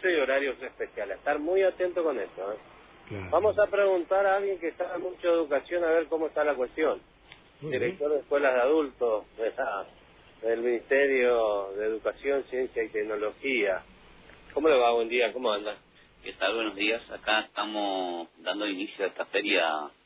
y horarios especiales. Estar muy atento con eso, ¿eh? Claro. Vamos a preguntar a alguien que sabe mucho de educación a ver cómo está la cuestión. Muy Director de escuelas de adultos del Ministerio de Educación, Ciencia y Tecnología. ¿Cómo le va? Buen día, ¿cómo anda? ¿Qué tal? Buenos días. Acá estamos dando inicio a esta feria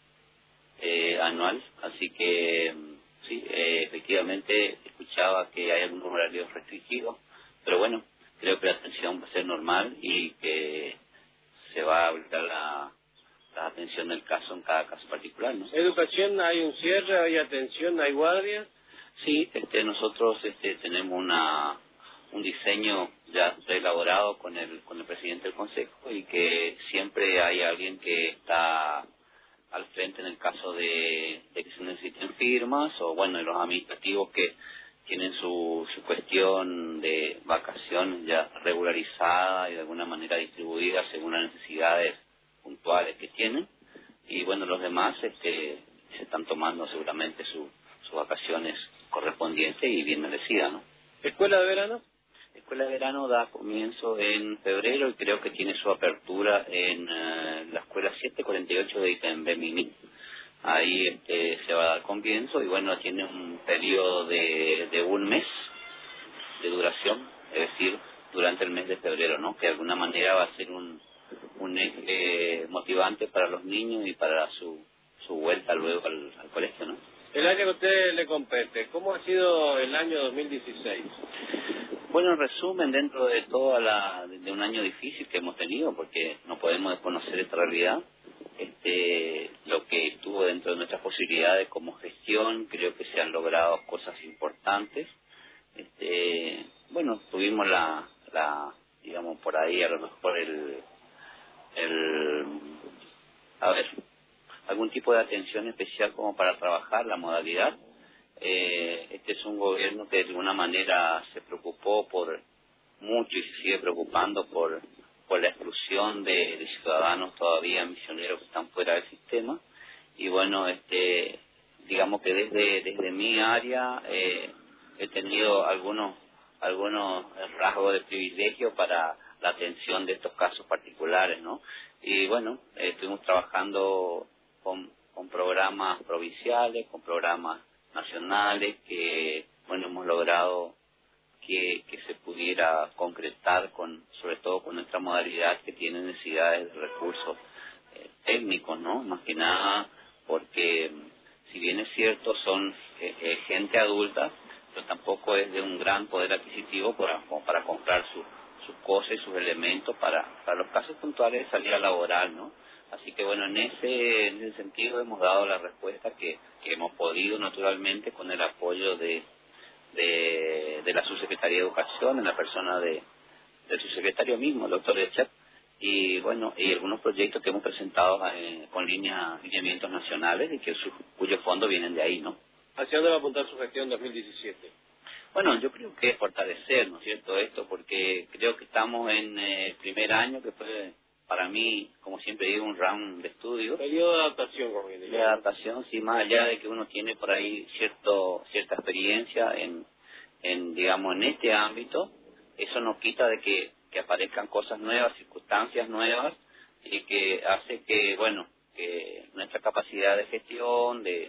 anual, así que sí, efectivamente escuchaba que hay algunos horarios restringidos, pero bueno, creo que la atención va a ser normal y que se va a brindar la atención del caso en cada caso particular, ¿no? ¿Educación hay un cierre, hay atención, hay guardias? Sí, nosotros tenemos un diseño ya elaborado con el presidente del Consejo y que siempre hay alguien que está al frente en el caso de que se necesiten firmas o bueno, los administrativos que tienen su cuestión de vacaciones ya regularizada y de alguna manera distribuida según las necesidades puntuales que tienen y bueno, los demás se están tomando seguramente sus vacaciones correspondientes y bien merecidas, ¿no? ¿Escuela de verano? La escuela de verano da comienzo en febrero y creo que tiene su apertura en la escuela 748 de Itembé Mini. Ahí se va a dar comienzo y bueno, tiene un periodo de un mes de duración, es decir, durante el mes de febrero, ¿no? Que de alguna manera va a ser un eje motivante para los niños y para su vuelta luego al colegio, ¿no? El año que a usted le compete, ¿cómo ha sido el año 2016? Bueno, en resumen, dentro de de un año difícil que hemos tenido, porque no podemos desconocer esta realidad, lo que estuvo dentro de nuestras posibilidades como gestión, creo que se han logrado cosas importantes. Bueno, tuvimos digamos, por ahí a lo mejor algún tipo de atención especial como para trabajar la modalidad. Este es un gobierno que de alguna manera se preocupó por mucho y se sigue preocupando por la exclusión de ciudadanos todavía misioneros que están fuera del sistema y bueno, digamos que desde mi área he tenido algunos rasgos de privilegio para la atención de estos casos particulares, ¿no? Y bueno, estuvimos trabajando con programas provinciales, con programas nacionales que, bueno, hemos logrado que se pudiera concretar sobre todo con nuestra modalidad que tiene necesidades de recursos técnicos, ¿no? Más que nada porque, si bien es cierto, son gente adulta, pero tampoco es de un gran poder adquisitivo como para comprar sus cosas y sus elementos para los casos puntuales de salida laboral, ¿no? Así que bueno, en ese sentido hemos dado la respuesta que hemos podido naturalmente con el apoyo de la Subsecretaría de Educación, en la persona del subsecretario mismo, el doctor Echep, y bueno, y algunos proyectos que hemos presentado con lineamientos nacionales y cuyos fondos vienen de ahí, ¿no? ¿Hacia dónde va a apuntar su gestión 2017? Bueno, yo creo que es fortalecer, ¿no es cierto?, esto, porque creo que estamos en el primer año que fue para mí, como siempre digo, un round de estudio. Periodo de adaptación, como viene. De adaptación, sí, más allá de que uno tiene por ahí cierta experiencia digamos, en este ámbito, eso no quita de que aparezcan cosas nuevas, circunstancias nuevas, y que hace que, bueno, que nuestra capacidad de gestión, de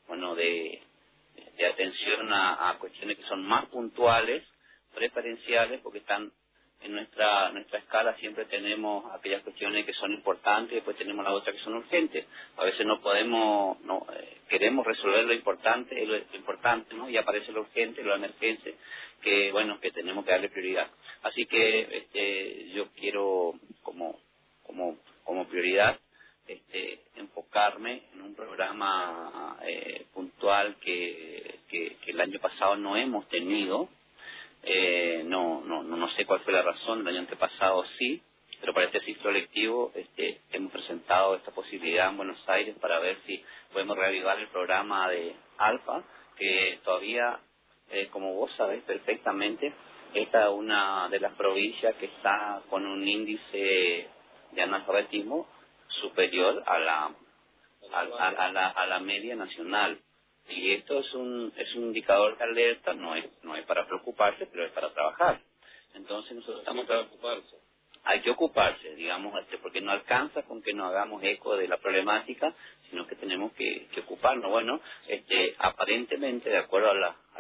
atención a cuestiones que son más puntuales, preferenciales, porque están en nuestra escala siempre tenemos aquellas cuestiones que son importantes y después tenemos las otras que son urgentes. A veces queremos resolver lo importante, ¿no? Y aparece lo urgente, lo emergente, que bueno, que tenemos que darle prioridad. Así que yo quiero como prioridad enfocarme en un programa puntual que el año pasado no hemos tenido. No sé cuál fue la razón, el año antepasado sí, pero para este ciclo lectivo hemos presentado esta posibilidad en Buenos Aires para ver si podemos reavivar el programa de Alfa, que todavía, como vos sabés perfectamente, esta es una de las provincias que está con un índice de analfabetismo superior a la media nacional. Y esto es un indicador de alerta, no es para preocuparse, pero es para trabajar. Entonces nosotros estamos para preocuparse. hay que ocuparse, digamos, porque no alcanza con que nos hagamos eco de la problemática, sino que tenemos que ocuparnos. Bueno, aparentemente, de acuerdo a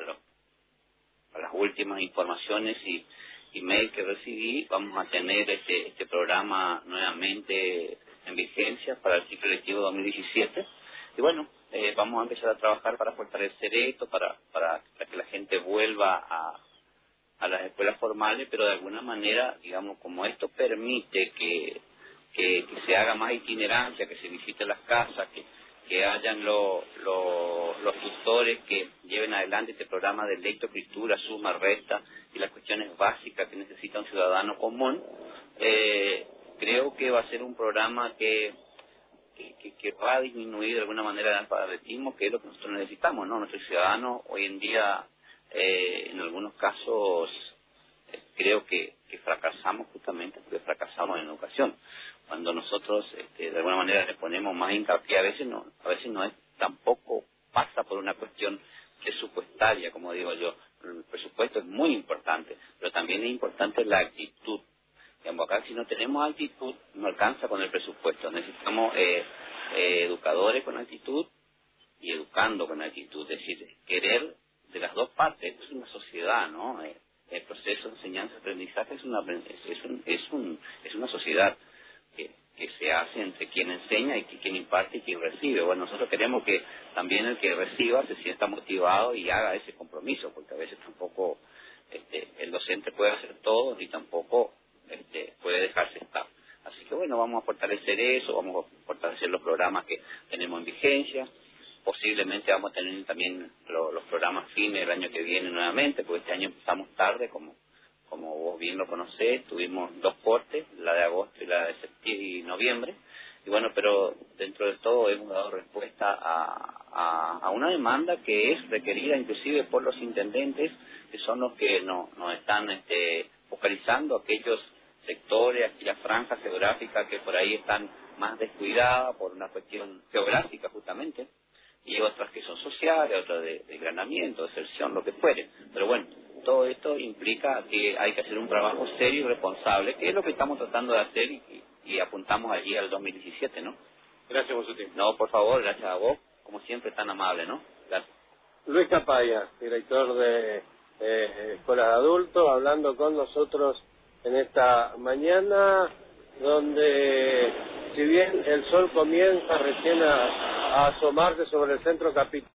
las últimas informaciones y email que recibí, vamos a tener este programa nuevamente en vigencia para el ciclo lectivo 2017. Y bueno, vamos a empezar a trabajar para fortalecer esto, para que la gente vuelva a las escuelas formales, pero de alguna manera, digamos, como esto permite que se haga más itinerancia, que se visiten las casas, que hayan los tutores que lleven adelante este programa de lectoescritura, suma, resta y las cuestiones básicas que necesita un ciudadano común, creo que va a ser un programa que va a disminuir de alguna manera el analfabetismo, que es lo que nosotros necesitamos, ¿no? Nuestros ciudadanos hoy en día, en algunos casos, creo que fracasamos justamente porque fracasamos en educación. Cuando nosotros de alguna manera le ponemos más hincapié, a veces no es, tampoco pasa por una cuestión presupuestaria, como digo yo. El presupuesto es muy importante, pero también es importante la actitud. Digamos, acá si no tenemos actitud, no alcanza con el presupuesto. Necesitamos educadores con actitud y educando con actitud. Es decir, querer de las dos partes. Es una sociedad, ¿no? El proceso de enseñanza-aprendizaje es una sociedad que se hace entre quien enseña y quien imparte y quien recibe. Bueno, nosotros queremos que también el que reciba se sienta motivado y haga ese compromiso, porque a veces tampoco el docente puede hacer todo ni tampoco puede dejarse estar. Así que bueno, vamos a fortalecer eso, vamos a fortalecer los programas que tenemos en vigencia. Posiblemente vamos a tener también los programas fines el año que viene nuevamente, porque este año empezamos tarde, como vos bien lo conocés. Tuvimos 2 cortes, la de agosto y la de septiembre y noviembre, y bueno, pero dentro de todo hemos dado respuesta a una demanda que es requerida inclusive por los intendentes, que son los que nos están focalizando aquellos sectores, aquellas franjas geográficas que por ahí están más descuidadas por una cuestión geográfica justamente, y otras que son sociales, otras de engranamiento, de exerción, lo que fuere. Pero bueno, todo esto implica que hay que hacer un trabajo serio y responsable, que es lo que estamos tratando de hacer y apuntamos allí al 2017, ¿no? Gracias por su tiempo. No, por favor, gracias a vos, como siempre, tan amable, ¿no? Gracias. Luis Capaya, director de Escuelas de Adultos, hablando con nosotros en esta mañana, donde si bien el sol comienza recién a asomarse sobre el centro capital,